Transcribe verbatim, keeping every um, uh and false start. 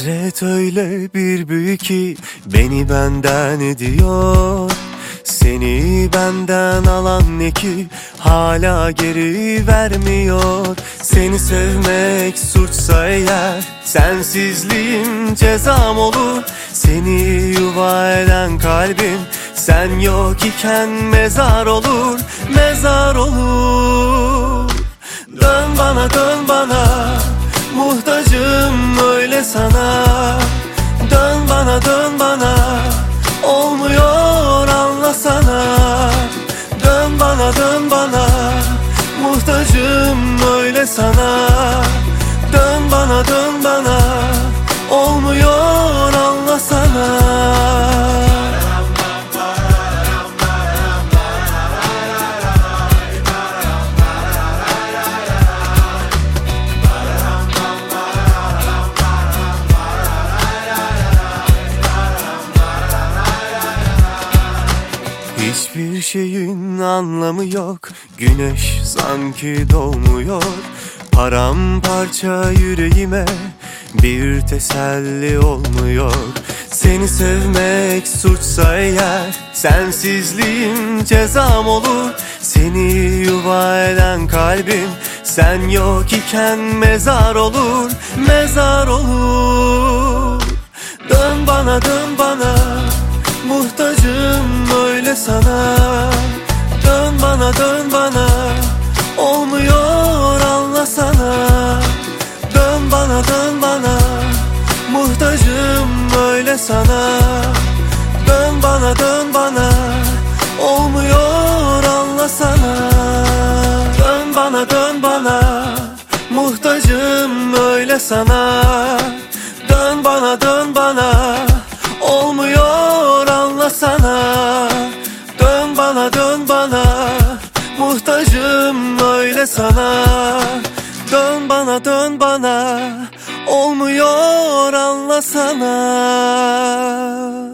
Hasret öyle bir büyük ki beni benden ediyor. Seni benden alan ne ki hala geri vermiyor. Seni sevmek suçsa eğer sensizliğim cezam olur. Seni yuva eden kalbim sen yok iken mezar olur, mezar olur. Dön bana, dön bana, muhtacım öyle sana. Dön bana, dön bana, olmuyor anlasana. Dön bana, dön bana, muhtacım öyle sana. Dön bana, dön bana, olmuyor anlasana. Hiçbir şeyin anlamı yok, güneş sanki doğmuyor. Paramparça yüreğime bir teselli olmuyor. Seni sevmek suçsa eğer sensizliğim cezam olur. Seni yuva eden kalbim sen yok iken mezar olur, mezar olur. Dön bana, dön bana, muhtacım öyle sana. Dön bana, dön bana, olmuyor anlasana. Dön bana, dön bana, muhtacım öyle sana. Dön bana, dön bana, olmuyor anlasana. Dön bana, dön bana, muhtacım öyle sana. Dön bana, dön bana, olmuyor anlasana. Dön bana, dön bana, muhtacım öyle sana. Dön bana, dön bana, olmuyor anlasana.